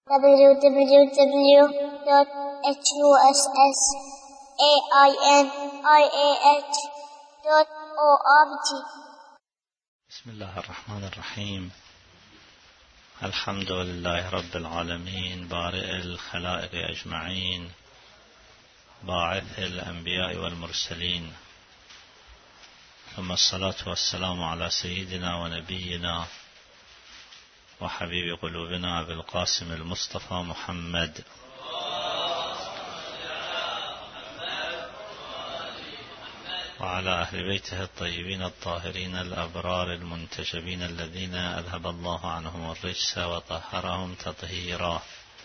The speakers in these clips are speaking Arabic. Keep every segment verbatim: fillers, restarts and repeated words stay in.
w w w dot huss ainiah dot org. بسم الله الرحمن الرحيم. الحمد لله رب العالمين، بارئ الخلائق أجمعين، باعث الأنبياء والمرسلين، ثم الصلاة والسلام على سيدنا ونبينا وحبيب قلوبنا أبي القاسم المصطفى محمد وعلى أهل بيته الطيبين الطاهرين الأبرار المنتجبين الذين أذهب الله عنهم الرجس وطهرهم تطهيرا.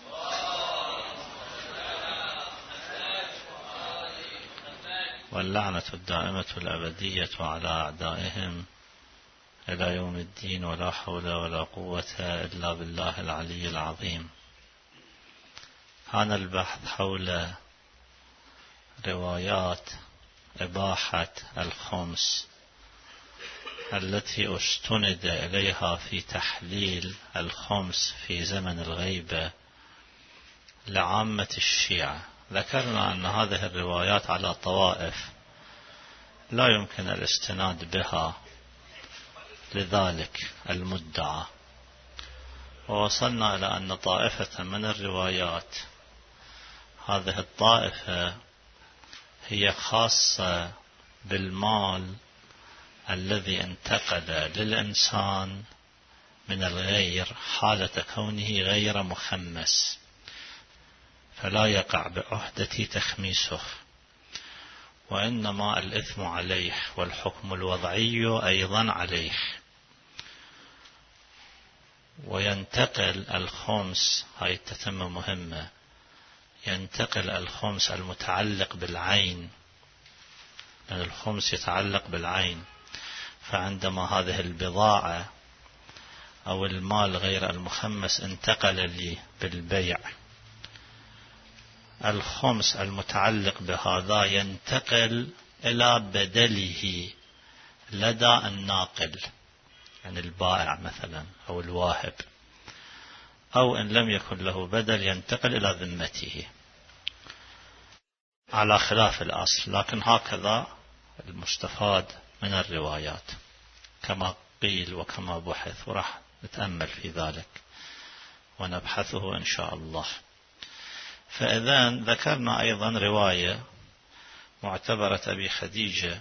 واللعنة الدائمة الأبدية على أعدائهم إلى يوم الدين، ولا حول ولا قوة إلا بالله العلي العظيم. كان البحث حول روايات إباحة الخمس التي استند إليها في تحليل الخمس في زمن الغيبة لعامة الشيعة. ذكرنا أن هذه الروايات على طوائف لا يمكن الاستناد بها لذلك المدعى، ووصلنا إلى أن طائفة من الروايات هذه الطائفة هي خاصة بالمال الذي انتقل للإنسان من الغير حالة كونه غير مخمس، فلا يقع بعهدة تخميسه، وإنما الإثم عليه والحكم الوضعي أيضا عليه. وينتقل الخمس، هاي التتمة مهمة، ينتقل الخمس المتعلق بالعين، لأن الخمس يتعلق بالعين، فعندما هذه البضاعة أو المال غير المخمس انتقل لي بالبيع، الخمس المتعلق بهذا ينتقل إلى بدله لدى الناقل، يعني البائع مثلا أو الواهب، أو إن لم يكن له بدل ينتقل إلى ذمته على خلاف الأصل. لكن هكذا المستفاد من الروايات كما قيل وكما بحث، وراح نتأمل في ذلك ونبحثه إن شاء الله. فإذا ذكرنا أيضا رواية معتبرة أبي خديجة،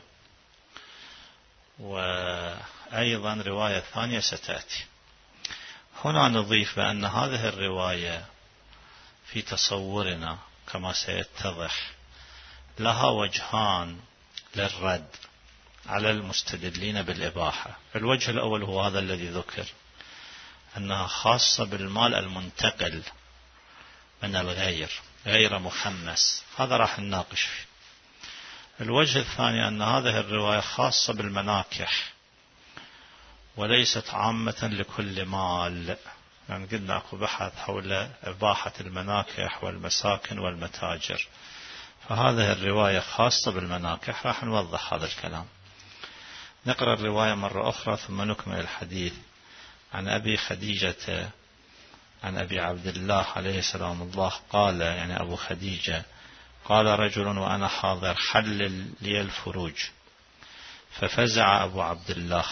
وأيضا رواية ثانية ستأتي. هنا نضيف بأن هذه الرواية في تصورنا كما سيتضح لها وجهان للرد على المستدلين بالإباحة. الوجه الأول هو هذا الذي ذكر، أنها خاصة بالمال المنتقل من الغير غير مخمس، هذا راح نناقش فيه. الوجه الثاني أن هذه الرواية خاصة بالمناكح وليست عامة لكل مال، يعني قلنا أكو بحث حول إباحة المناكح والمساكن والمتاجر، فهذه الرواية خاصة بالمناكح. راح نوضح هذا الكلام. نقرأ الرواية مرة أخرى ثم نكمل الحديث. عن أبي خديجة عن أبي عبد الله عليه سلام الله قال، يعني أبو خديجة، قال رجل وأنا حاضر حلل لي الفروج، ففزع أبو عبد الله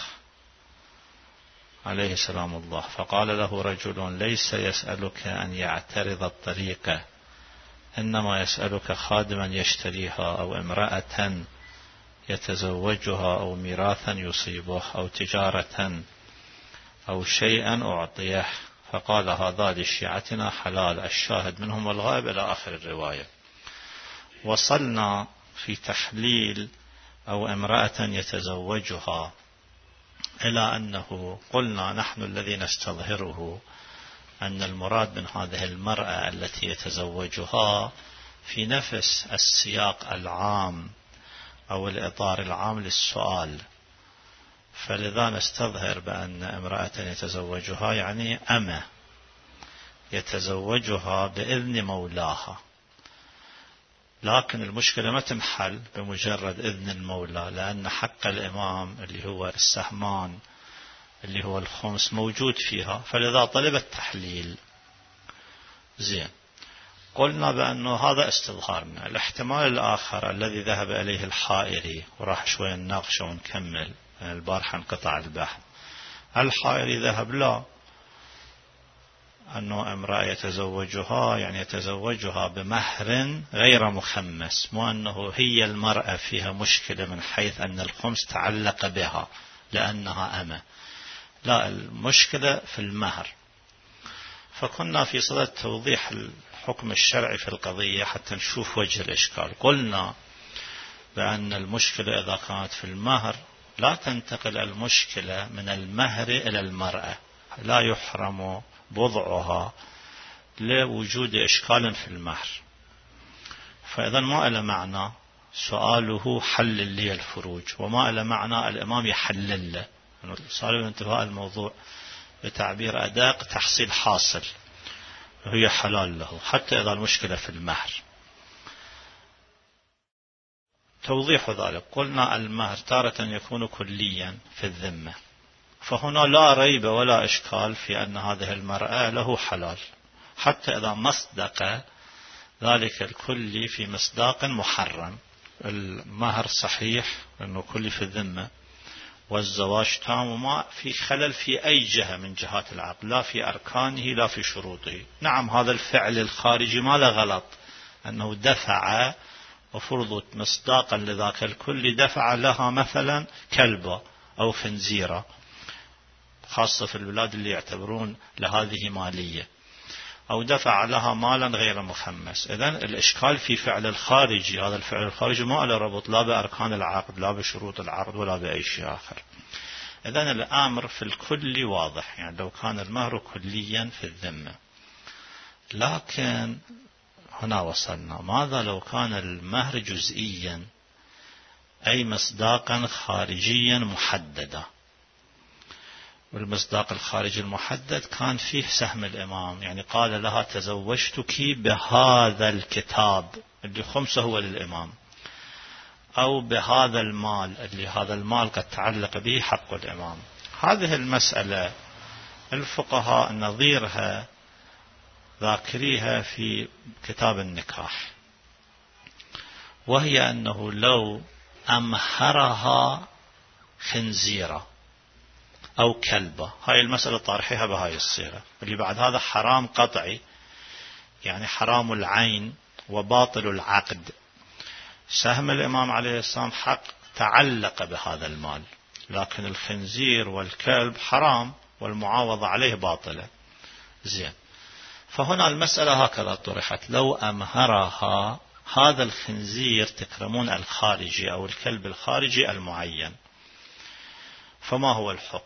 عليه سلام الله، فقال له رجل ليس يسألك أن يعترض الطريقة، إنما يسألك خادما يشتريها أو امرأة يتزوجها أو ميراثا يصيبه أو تجارة أو شيئا أعطيه. فقال هذا لشيعتنا حلال، الشاهد منهم والغائب إلى آخر الرواية. وصلنا في تحليل أو امرأة يتزوجها إلى أنه قلنا نحن الذي نستظهره أن المراد من هذه المرأة التي يتزوجها في نفس السياق العام أو الإطار العام للسؤال، فلذا نستظهر بأن امرأة يتزوجها يعني أمة يتزوجها بإذن مولاها. لكن المشكلة ما تنحل بمجرد إذن المولى، لأن حق الإمام اللي هو السهمان اللي هو الخمس موجود فيها، فلذا طلب التحليل. زين، قلنا بأنه هذا استظهارنا. الاحتمال الآخر الذي ذهب إليه الحائري، وراح شوي نناقشه ونكمل، البارحة انقطع البحث. الحائري ذهب لا، أنه امرأة يتزوجها يعني يتزوجها بمهر غير مخمس، مو أنه هي المرأة فيها مشكلة من حيث أن الخمس تعلق بها لأنها أمة، لا، المشكلة في المهر. فكنا في صدد توضيح الحكم الشرعي في القضية حتى نشوف وجه الإشكال. قلنا بأن المشكلة إذا كانت في المهر لا تنتقل المشكلة من المهر إلى المرأة، لا يحرم بضعها لوجود إشكال في المهر. فإذا ما إلى معنى سؤاله حلل لي الفروج، وما إلى معنى الإمام يحلل له، صار انتهاء الموضوع بتعبير أدق تحصيل حاصل، وهي حلال له حتى إذا المشكلة في المهر. توضيح ذلك، قلنا المهر تارة يكون كليا في الذمة، فهنا لا ريب ولا إشكال في أن هذه المرأة له حلال حتى إذا مصدق ذلك الكلي في مصداق محرم. المهر صحيح أنه كلي في الذمة، والزواج تام وما في خلل في أي جهة من جهات العقد، لا في أركانه لا في شروطه. نعم هذا الفعل الخارجي ما له غلط، أنه دفع وفرضت مصداقا لذاك الكل، دفع لها مثلا كلبة أو خنزيرة، خاصة في البلاد اللي يعتبرون لهذه مالية، أو دفع لها مالا غير مخمس. إذن الإشكال في فعل الخارجي، هذا الفعل الخارجي ما له ربط لا بأركان العقد لا بشروط العقد ولا بأي شيء آخر. إذن الأمر في الكل واضح، يعني لو كان المهر كليا في الذمة. لكن هنا وصلنا، ماذا لو كان المهر جزئيا، أي مصداقا خارجيا محددا؟ والمصداق الخارجي المحدد كان فيه سهم الإمام، يعني قال لها تزوجتك بهذا الكتاب اللي خمسه هو للإمام، أو بهذا المال اللي هذا المال قد تعلق به حق الإمام. هذه المسألة الفقهاء نظيرها ذاكريها في كتاب النكاح، وهي أنه لو أمهرها خنزيرة أو كلبة، هاي المسألة طارحها بهاي الصيغة، اللي بعد هذا حرام قطعي، يعني حرام العين وباطل العقد. سهم الإمام عليه السلام حق تعلق بهذا المال، لكن الخنزير والكلب حرام والمعاوضة عليه باطلة. زين، فهنا المسألة هكذا طرحت، لو أمهرها هذا الخنزير تكرمون الخارجي أو الكلب الخارجي المعين، فما هو الحكم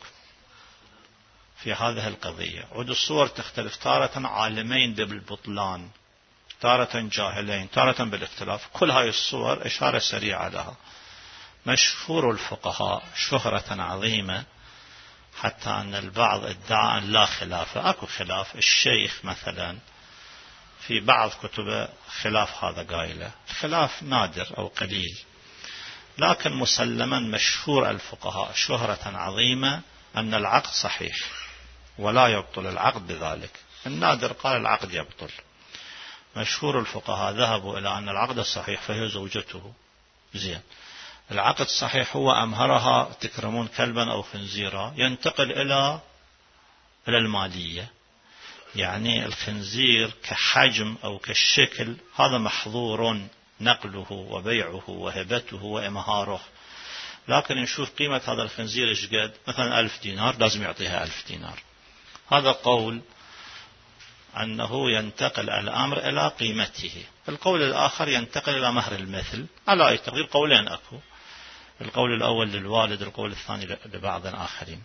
في هذه القضية؟ عود الصور تختلف، تارة عالمين بالبطلان، تارة جاهلين، تارة بالاختلاف. كل هاي الصور إشارة سريعة لها. مشهور الفقهاء شهرة عظيمة حتى أن البعض ادعى أن لا خلاف، أكو خلاف. الشيخ مثلا في بعض كتبه خلاف هذا قايله، الخلاف نادر أو قليل، لكن مسلما مشهور الفقهاء شهرة عظيمة أن العقد صحيح ولا يبطل العقد بذلك. النادر قال العقد يبطل. مشهور الفقهاء ذهبوا إلى أن العقد صحيح فهي زوجته. زين، العقد صحيح هو أمهرها تكرمون كلبا أو خنزيرا، ينتقل إلى إلى المالية، يعني الخنزير كحجم أو كالشكل هذا محظور نقله وبيعه وهبته وإمهاره، لكن نشوف قيمة هذا الخنزير إيش قد، مثلا ألف دينار لازم يعطيها ألف دينار. هذا قول أنه ينتقل الأمر إلى قيمته. القول الآخر ينتقل إلى مهر المثل، على أي تقدير قولين أكو، القول الأول للوالد، القول الثاني لبعض آخرين.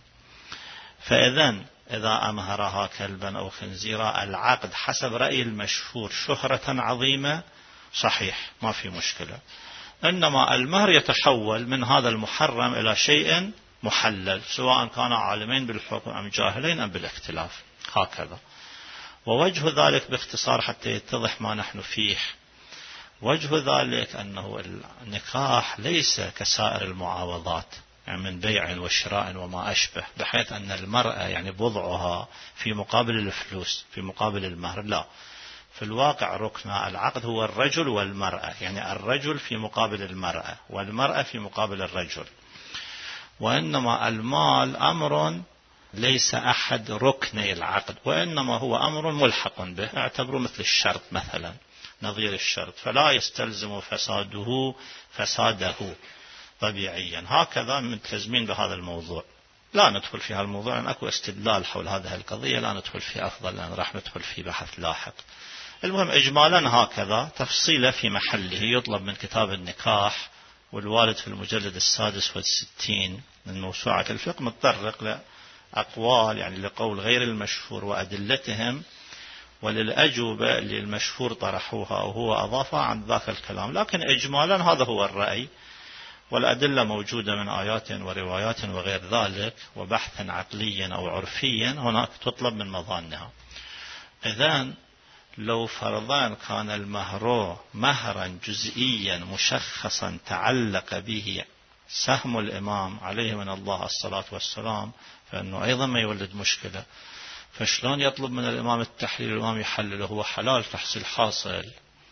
فإذن إذا أمهرها كلبا أو خنزيرا العقد حسب رأي المشهور شهرة عظيمة صحيح ما في مشكلة، إنما المهر يتحول من هذا المحرم إلى شيء محلل، سواء كان عالمين بالحكم أم جاهلين أم بالاختلاف. هكذا. ووجه ذلك باختصار حتى يتضح ما نحن فيه، وجه ذلك أنه النكاح ليس كسائر المعاوضات، يعني من بيع وشراء وما أشبه، بحيث أن المرأة يعني بضعها في مقابل الفلوس في مقابل المهر، لا، في الواقع ركن العقد هو الرجل والمرأة، يعني الرجل في مقابل المرأة والمرأة في مقابل الرجل. وإنما المال أمر ليس أحد ركني العقد، وإنما هو أمر ملحق به، اعتبره مثل الشرط مثلا، نظير الشرط، فلا يستلزم فساده فساده طبيعيا. هكذا ملتزمين بهذا الموضوع. لا ندخل في هذا الموضوع لأن أكو استدلال حول هذه القضية، لا ندخل فيه أفضل لأن راح ندخل في بحث لاحق. المهم إجمالا هكذا، تفصيله في محله. يطلب من كتاب النكاح والوالد في المجلد السادس والستين من موسوعة الفقه متطرق لأقوال، يعني لقول غير المشهور وأدلتهم، وللأجوبة اللي المشهور طرحوها أو هو أضافها عن ذاك الكلام. لكن إجمالا هذا هو الرأي، والأدلة موجودة من آيات وروايات وغير ذلك، وبحثا عقليا أو عرفيا هناك تطلب من مظانها. إذن لو فرضان كان المهر مهرا جزئيا مشخصا تعلق به سهم الإمام عليه من الله الصلاة والسلام، فإنه أيضا ما يولد مشكلة. فشلون يطلب من الإمام التحليل الإمام يحلله؟ هو حلال تحصيل حاصل.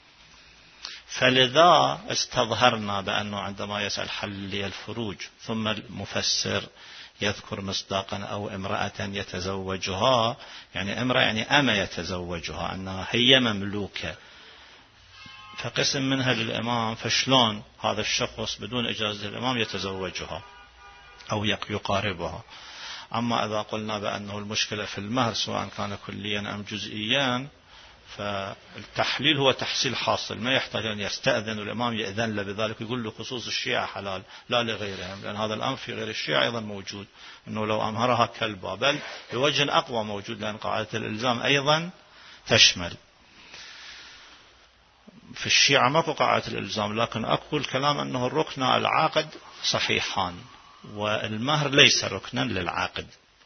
فلذا استظهرنا بأنه عندما يسأل حل الفروج ثم المفسر يذكر مصداقا أو امرأة يتزوجها، يعني امرأة يعني أما يتزوجها، أنها هي مملوكة، فقسم منها للإمام، فشلون هذا الشخص بدون إجازة الإمام يتزوجها أو يقاربها؟ أما إذا قلنا بأنه المشكلة في المهر سواء كان كليا أم جزئيا، فالتحليل هو تحصيل حاصل، ما يحتاج أن يستأذن الإمام يأذن له بذلك، يقول له خصوص الشيعة حلال لا لغيرهم، لأن هذا الأمر في غير الشيعة أيضا موجود، أنه لو أمهرها كلبا، بل بوجه أقوى موجود، لأن قاعدة الإلزام أيضا تشمل. في الشيعة ماكو قاعدة الإلزام، لكن أكو الكلام أنه الركن العقد صحيحان والمهر ليس ركنا للعقد.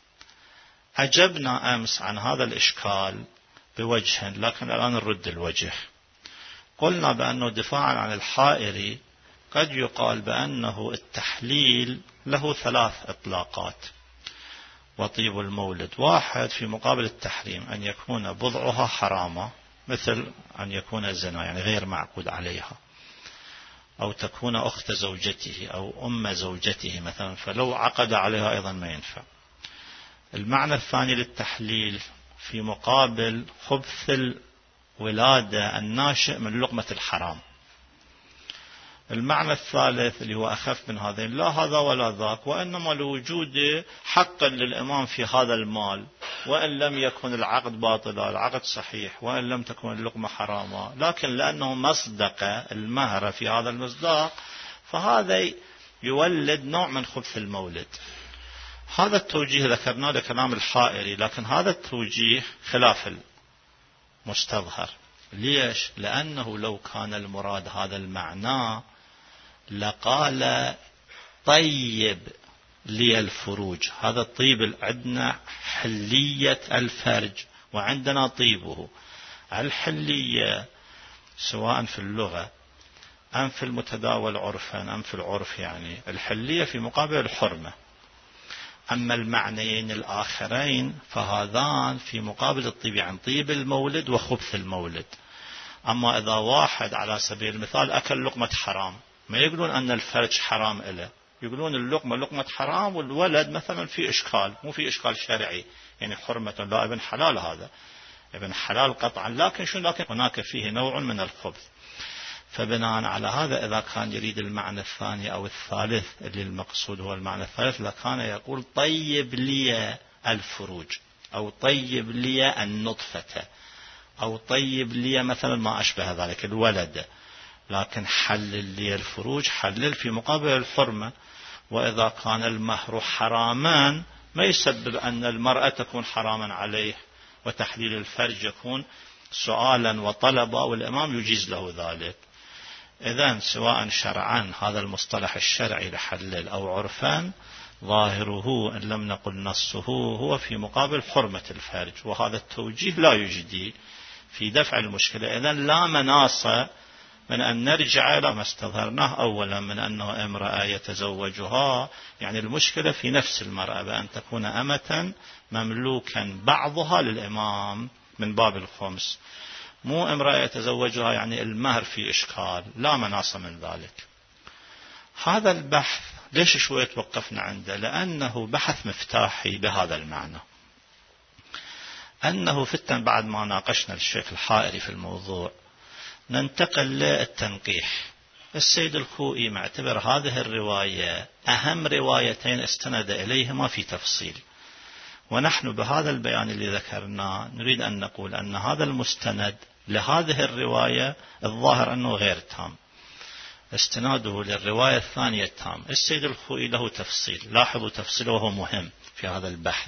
أجبنا أمس عن هذا الإشكال بوجه، لكن الآن نرد الوجه. قلنا بأنه دفاعا عن الحائري قد يقال بأنه التحليل له ثلاث إطلاقات. وطيب المولد واحد في مقابل التحريم، أن يكون بضعها حراما، مثل أن يكون الزنا يعني غير معقود عليها، أو تكون أخت زوجته أو أم زوجته مثلا، فلو عقد عليها أيضا ما ينفع. المعنى الثاني للتحليل في مقابل خبث الولادة الناشئ من لقمة الحرام. المعنى الثالث اللي هو أخف من هذين، لا هذا ولا ذاك، وإنما لوجود حقا للإمام في هذا المال، وإن لم يكن العقد باطلا، العقد صحيح، وإن لم تكن اللقمة حراما، لكن لأنه مصدق المهر في هذا المصداق، فهذا يولد نوع من خبث المولد. هذا التوجيه ذكرناه لكلام الحائري، لكن هذا التوجيه خلاف المستظهر. ليش؟ لأنه لو كان المراد هذا المعنى لقال طيب لي الفروج. هذا الطيب عندنا حلية الفرج وعندنا طيبه. الحلية سواء في اللغة أم في المتداول عرفا أم في العرف، يعني الحلية في مقابل الحرمة. أما المعنيين الآخرين فهذان في مقابل الطيب، عن طيب المولد وخبث المولد. أما إذا واحد على سبيل المثال أكل لقمة حرام، ما يقولون أن الفرج حرام إله، يقولون اللقمة لقمة حرام، والولد مثلا في إشكال، مو في إشكال شرعي، يعني حرمة، لا ابن حلال، هذا ابن حلال قطعا، لكن شو لكن هناك فيه نوع من الخبث. فبناء على هذا إذا كان يريد المعنى الثاني أو الثالث اللي المقصود هو المعنى الثالث، لكان يقول طيب لي الفروج، أو طيب لي النطفة، أو طيب لي مثلا ما أشبه ذلك الولد، لكن حلل لي الفروج، حلل في مقابل الحرمة. وإذا كان المهر حراما ما يسبب أن المرأة تكون حراما عليه، وتحليل الفرج يكون سؤالا وطلبا، والإمام يجيز له ذلك. إذن سواء شرعا هذا المصطلح الشرعي لحلل أو عرفا، ظاهره إن لم نقل نصه هو في مقابل حرمة الفرج، وهذا التوجيه لا يجدي في دفع المشكلة. إذن لا مناص من أن نرجع إلى ما استظهرناه أولا من أنه امرأة يتزوجها، يعني المشكلة في نفس المرأة، بأن تكون أمة مملوكا بعضها للإمام من باب الخمس. مو امرأة يتزوجها يعني المهر في إشكال، لا مناص من ذلك. هذا البحث ليش شوية توقفنا عنده؟ لأنه بحث مفتاحي بهذا المعنى، أنه فتن بعد ما ناقشنا الشيخ الحائري في الموضوع ننتقل للتنقيح. السيد الخوئي معتبر هذه الرواية أهم روايتين استند إليهما في تفصيل، ونحن بهذا البيان اللي ذكرناه نريد أن نقول أن هذا المستند لهذه الرواية الظاهر أنه غير تام، استناده للرواية الثانية تام. السيد الخوئي له تفصيل، لاحظوا تفصيله وهو مهم في هذا البحث،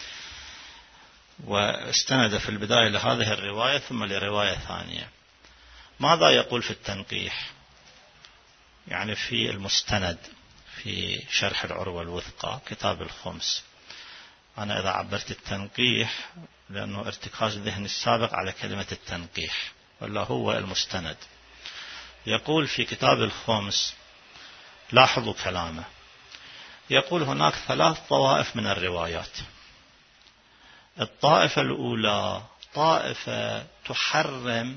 واستند في البداية لهذه الرواية ثم لرواية ثانية. ماذا يقول في التنقيح؟ يعني في المستند في شرح العروة الوثقى كتاب الخمس. أنا إذا عبرت التنقيح لأنه ارتكاز الذهن السابق على كلمة التنقيح، ولا هو المستند. يقول في كتاب الخمس، لاحظوا كلامه، يقول هناك ثلاث طوائف من الروايات. الطائفة الأولى طائفة تحرم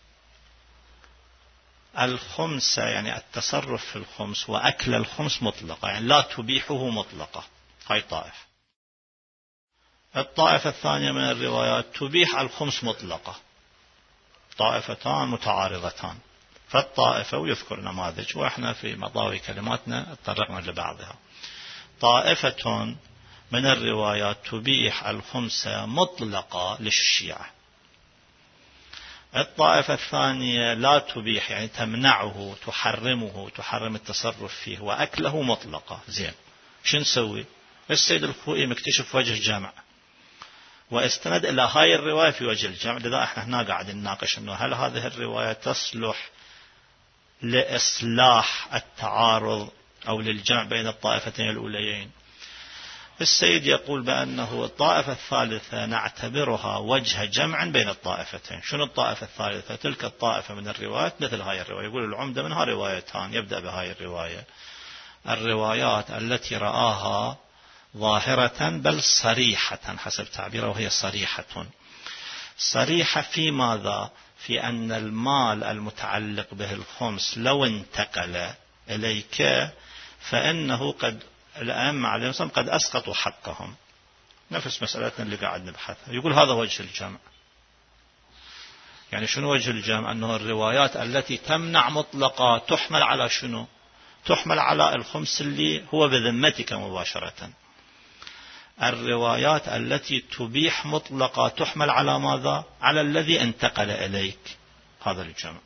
الخمس، يعني التصرف في الخمس وأكل الخمس مطلقة، يعني لا تبيحه مطلقة، هاي طائفة. الطائفة الثانية من الروايات تبيح الخمس مطلقة. طائفتان متعارضتان. فالطائفة، ويذكر نماذج وإحنا في مضاوي كلماتنا اتطرقنا لبعضها. طائفة من الروايات تبيح الخمس مطلقة للشيعة. الطائفة الثانية لا تبيح، يعني تمنعه، تحرمه، تحرم التصرف فيه وأكله مطلقة. زين، شو نسوي؟ السيد الخوئي مكتشف وجه جمع واستند إلى هاي الرواية في وجه الجمع. لذا احنا هنا قاعد نناقش انه هل هذه الرواية تصلح لإصلاح التعارض أو للجمع بين الطائفتين الأوليين. السيد يقول بأنه الطائفة الثالثة نعتبرها وجه جمع بين الطائفتين. شنو الطائفة الثالثة؟ تلك الطائفة من الروايات مثل هاي الرواية، يقول العمدة منها روايتان، يبدأ بهاي الرواية، الروايات التي رآها ظاهرة بل صريحة حسب تعبيره، وهي صريحة. صريحة في ماذا؟ في أن المال المتعلق به الخمس لو انتقل إليك فإنه قد الأئمة عليهم السلام قد أسقطوا حقهم، نفس مسألتنا اللي قاعد نبحثها. يقول هذا وجه الجمع. يعني شنو وجه الجمع؟ أنه الروايات التي تمنع مطلقة تحمل على شنو؟ تحمل على الخمس اللي هو بذمتك مباشرة. الروايات التي تبيح مطلقة تحمل على ماذا؟ على الذي انتقل إليك. هذا الجمع.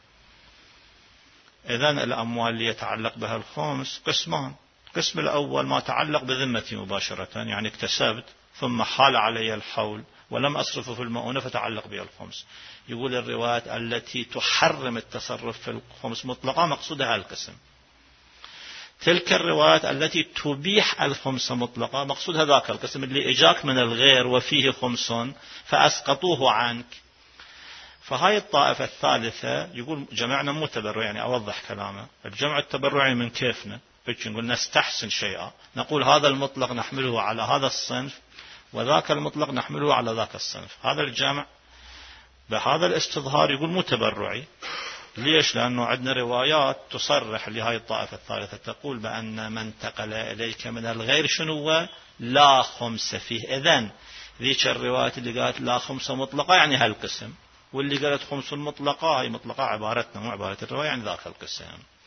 إذن الأموال اللي يتعلق بها الخمس قسمان. القسم الأول ما تعلق بذمتي مباشرة، يعني اكتسبت ثم حال علي الحول ولم أصرفه في المؤونة فتعلق بها الخمس. يقول الروايات التي تحرم التصرف في الخمس مطلقة مقصودها القسم. تلك الروايات التي تبيح الخمس مطلقة مقصود هذاك القسم اللي اجاك من الغير وفيه خمس فأسقطوه عنك. فهاي الطائفة الثالثة يقول جمعنا مو تبرع، يعني أوضح كلامه، الجمع التبرعي من كيفنا، نقول نستحسن شيئا، نقول هذا المطلق نحمله على هذا الصنف وذاك المطلق نحمله على ذاك الصنف. هذا الجمع بهذا الاستظهار يقول مو تبرعي. ليش؟ لأنه عندنا روايات تصرح لهذه الطائفة الثالثة، تقول بأن من انتقل إليك من الغير شنو لا خمس فيه. إذن ذيك الروايات اللي قالت لا خمس مطلقة يعني هالقسم، واللي قالت خمس مطلقة هي مطلقة عبارتنا مو عبارة الرواية يعني ذاك القسم.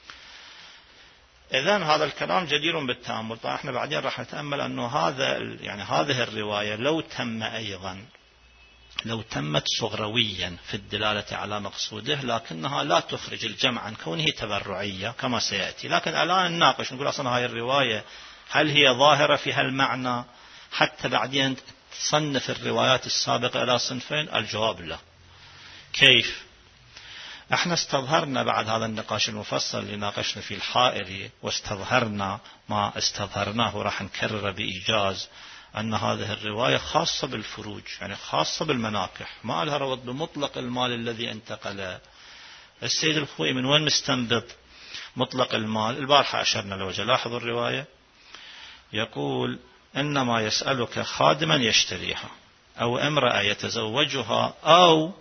إذن هذا الكلام جدير بالتأمل. طبعا احنا بعدين راح نتأمل أنه هذا يعني هذه الرواية لو تم أيضا لو تمت صغرويا في الدلالة على مقصوده، لكنها لا تخرج الجمع عن كونه تبرعية كما سيأتي. لكن الآن نناقش نقول أصلا هاي الرواية هل هي ظاهرة في هالمعنى حتى بعدين تصنف الروايات السابقة إلى صنفين؟ الجواب لا. كيف؟ احنا استظهرنا بعد هذا النقاش المفصل اللي ناقشنا فيه الحائري، واستظهرنا ما استظهرناه وراح نكرره بإيجاز، أن هذه الرواية خاصة بالفروج، يعني خاصة بالمناكح، ما لها ربط بمطلق المال الذي انتقل. السيد الخوئي من وين مستنبط مطلق المال؟ البارحة أشرنا لوجه. لاحظوا الرواية، يقول إنما يسألك خادما يشتريها أو امرأة يتزوجها أو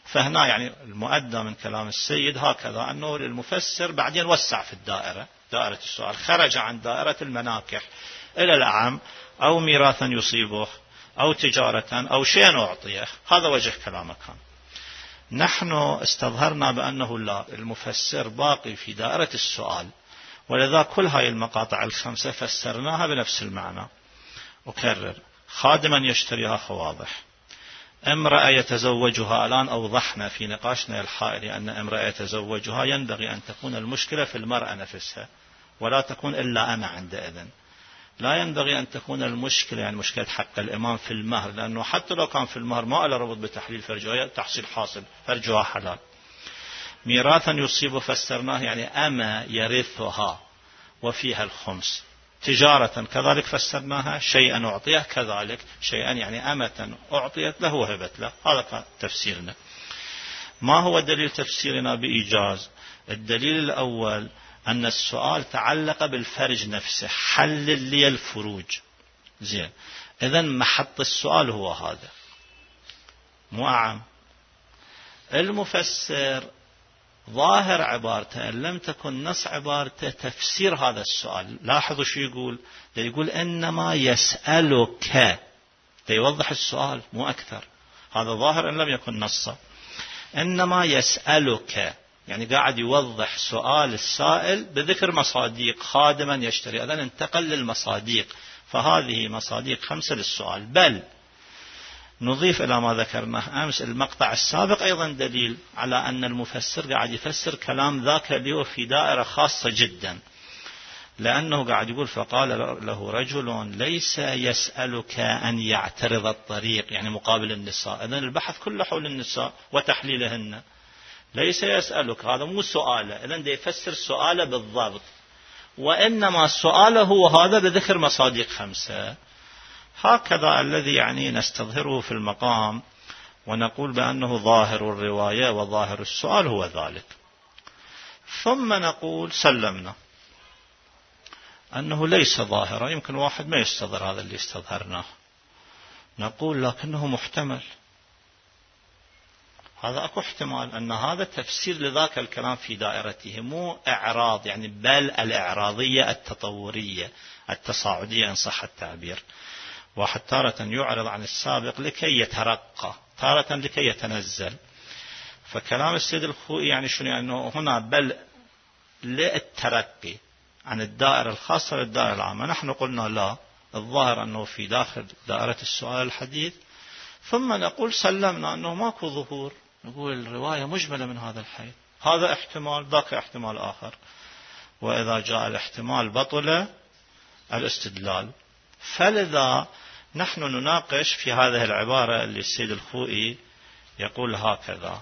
فهنا يعني المؤدى من كلام السيد هكذا أنه للمفسر بعدين وسع في الدائرة، دائرة السؤال، خرج عن دائرة المناكح إلى الأعم، أو ميراثا يصيبه، أو تجارة، أو شيء أعطيه. هذا وجه كلامه كان. نحن استظهرنا بأنه لا، المفسر باقي في دائرة السؤال، ولذا كل هاي المقاطع الخمسة فسرناها بنفس المعنى. أكرر: خادما يشتريها واضح، امرأة يتزوجها. الآن أوضحنا في نقاشنا الحائر أن امرأة يتزوجها ينبغي أن تكون المشكلة في المرأة نفسها، ولا تكون إلا أنا عندئذ. لا ينبغي أن تكون المشكلة يعني مشكلة حق الإمام في المهر، لأنه حتى لو كان في المهر ما له ربط بتحليل فرجها، تحصيل حاصل فرجها حلال. ميراثا يصيب فسرناه يعني أما يرثها وفيها الخمس. تجارة كذلك فسرناها شيئا أعطيه، كذلك شيئا يعني أمة أعطيت له وهبت له. هذا كان تفسيرنا. ما هو دليل تفسيرنا بإيجاز؟ الدليل الأول أن السؤال تعلق بالفرج نفسه، حلل لي الفروج. زين، إذن محط السؤال هو هذا، مو أعم. المفسر ظاهر عبارته إن لم تكن نص عبارته تفسير هذا السؤال. لاحظوا شو يقول، يقول إنما يسألك، يوضح السؤال مو أكثر. هذا ظاهر إن لم يكن نصا. إنما يسألك يعني قاعد يوضح سؤال السائل بذكر مصاديق، خادما يشتري، إذن انتقل للمصاديق، فهذه مصاديق خمسة للسؤال. بل نضيف إلى ما ذكرناه أمس المقطع السابق أيضا دليل على أن المفسر قاعد يفسر كلام ذاك اللي هو في دائرة خاصة جدا، لأنه قاعد يقول: فقال له رجل ليس يسألك أن يعترض الطريق، يعني مقابل النساء. إذن البحث كله حول النساء وتحليلهن. ليس يسألك، هذا مو سؤاله، إذن ده يفسر سؤاله بالضبط، وإنما سؤاله هو هذا بذكر مصاديق خمسة. هكذا الذي يعني نستظهره في المقام، ونقول بأنه ظاهر الرواية وظاهر السؤال هو ذلك. ثم نقول سلمنا أنه ليس ظاهرا، يمكن واحد ما يستظهر هذا اللي استظهرناه. نقول لكنه محتمل، هذا أكو احتمال أن هذا تفسير لذاك الكلام في دائرته، مو إعراض يعني، بل الإعراضية التطورية التصاعدية إن صح التعبير. واحد تارة يعرض عن السابق لكي يترقى، تارة لكي يتنزل. فكلام السيد الخوئي يعني شنو؟ يعني أنه هنا بل للترقي عن الدائرة الخاصة للدائرة العامة. نحن قلنا لا، الظاهر أنه في داخل دائرة السؤال الحديث. ثم نقول سلمنا أنه ماكو ظهور، نقول الرواية مجملة من هذا الحيث، هذا احتمال ذاك احتمال آخر، وإذا جاء الاحتمال بطل الاستدلال. فلذا نحن نناقش في هذه العبارة اللي السيد الخوئي يقول هكذا،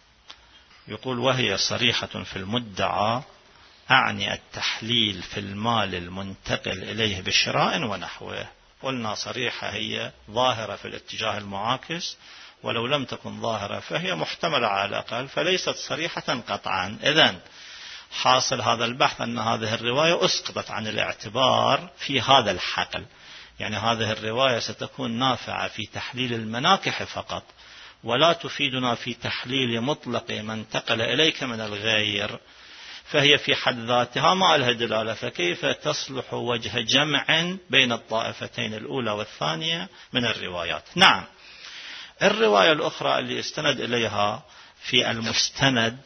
يقول: وهي صريحة في المدعى، أعني التحليل في المال المنتقل إليه بشراء ونحوه. قلنا صريحة هي ظاهرة في الاتجاه المعاكس، ولو لم تكن ظاهرة فهي محتملة على الأقل، فليست صريحة قطعا. إذن حاصل هذا البحث أن هذه الرواية أسقطت عن الاعتبار في هذا الحقل، يعني هذه الرواية ستكون نافعة في تحليل المناكح فقط، ولا تفيدنا في تحليل مطلق ما انتقل إليك من الغير، فهي في حد ذاتها ما لها دلالة. فكيف تصلح وجه جمع بين الطائفتين الأولى والثانية من الروايات؟ نعم، الرواية الأخرى اللي استند إليها في المستند،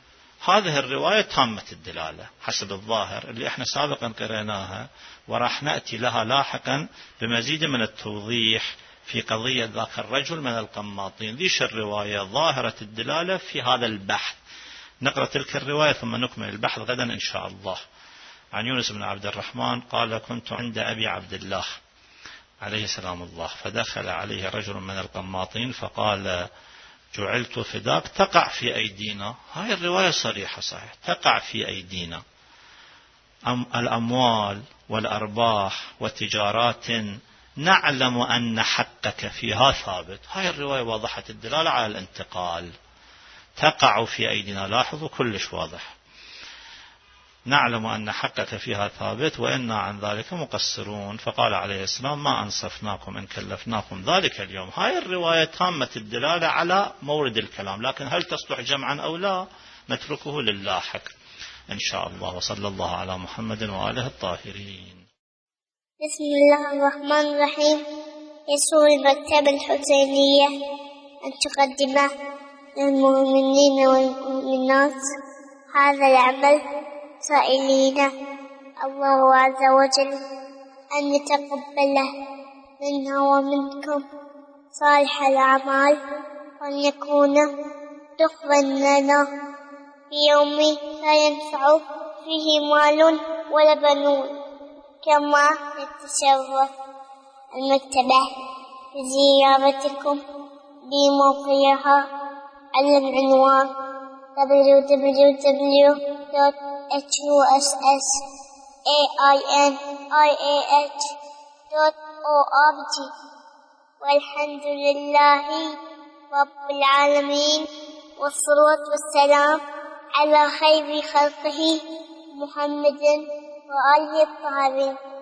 هذه الرواية تامة الدلالة حسب الظاهر اللي احنا سابقا قرأناها، وراح نأتي لها لاحقا بمزيد من التوضيح في قضية ذاك الرجل من القماطين. ذيش الرواية ظاهرة الدلالة في هذا البحث. نقرأ تلك الرواية ثم نكمل البحث غدا إن شاء الله. عن يونس بن عبد الرحمن قال: كنت عند أبي عبد الله عليه سلام الله، فدخل عليه رجل من القماطين فقال: جعلت فداك تقع في أيدينا. هاي الرواية صريحة صحيح، تقع في أيدينا أم الأموال والأرباح وتجارات نعلم أن حقك فيها ثابت. هاي الرواية واضحة الدلالة على الانتقال، تقع في أيدينا، لاحظوا كلش واضح. نعلم أن حقك فيها ثابت وإنا عن ذلك مقصرون. فقال عليه السلام ما أنصفناكم إن كلفناكم ذلك اليوم. هاي الرواية تامة الدلالة على مورد الكلام، لكن هل تصلح جمعا أو لا نتركه للاحق إن شاء الله. وصلى الله على محمد وآله الطاهرين. بسم الله الرحمن الرحيم. يسر المكتبة الحسينية أن تقدم للمؤمنين والمؤمنات هذا العمل سائلين الله عز وجل أن يتقبله منا ومنكم صالح الأعمال، وأن يكون دخلا لنا في يوم لا ينفع فيه مال ولا بنون. كما نتشرف المكتبة بزيارتكم بموقعها على العنوان دبليو دبليو دبليو دوت اتش يو اس اس اي اي ان اي اي اتش دوت او ار جي. والحمد لله رب العالمين، والصلاة والسلام على خير خلقه محمد وآله الطاهرين.